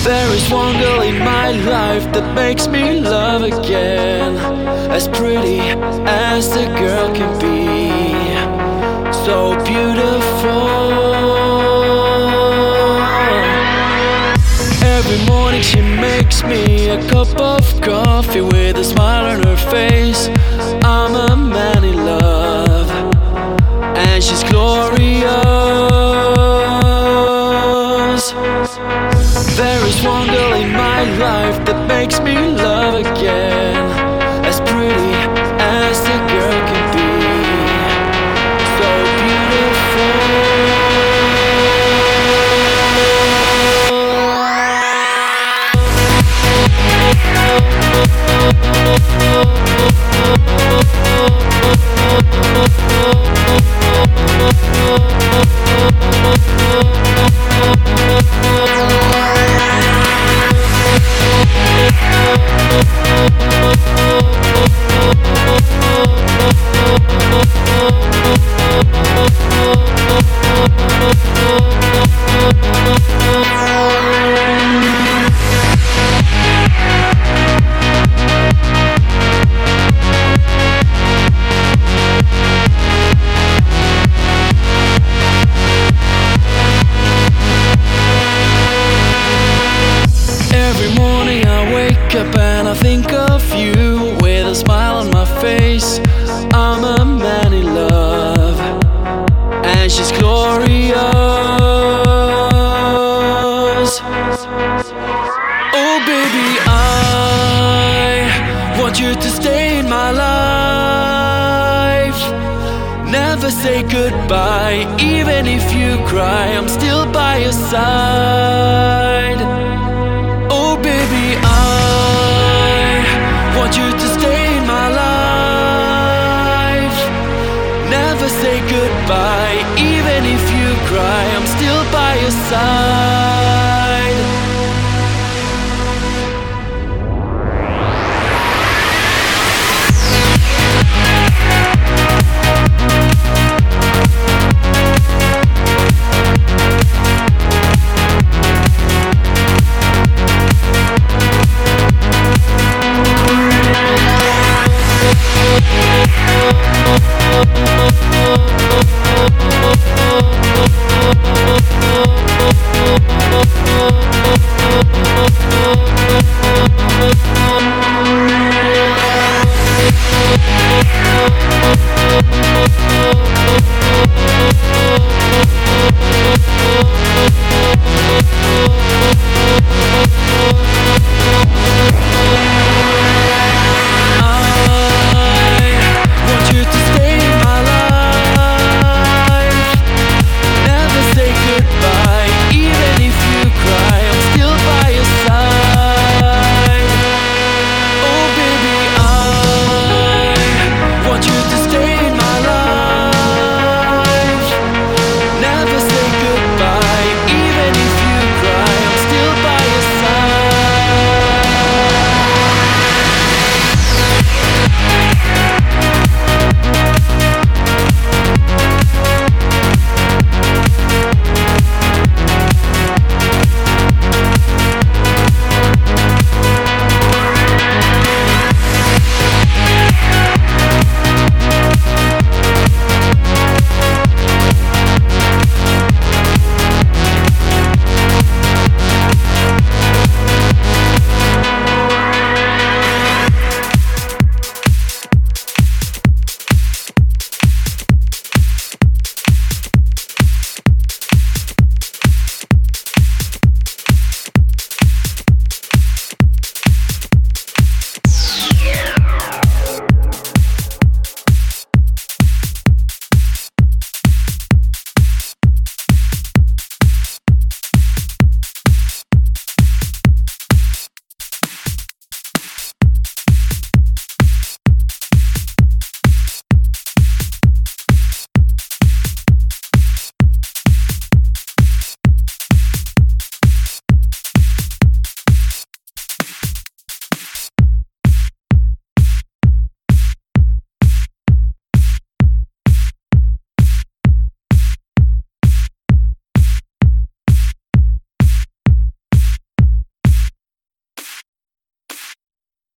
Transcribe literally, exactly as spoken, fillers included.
There is one girl in my life that makes me love again, as pretty as the girl can be, so beautiful. Every morning she makes me a cup of coffee with a smile on her face. I'm a man in love, and she's glorious. There is one girl in my life that makes me love again, as pretty as the girl can be, so beautiful. Every morning I wake up and I think of you with a smile on my face. I'm a man in love, and she's glorious. Oh baby, I want you to stay in my life. Never say goodbye, even if you cry, I'm still by your side. Oh baby, I want you to stay in my life. Never say goodbye, even if you cry, I'm still by your side.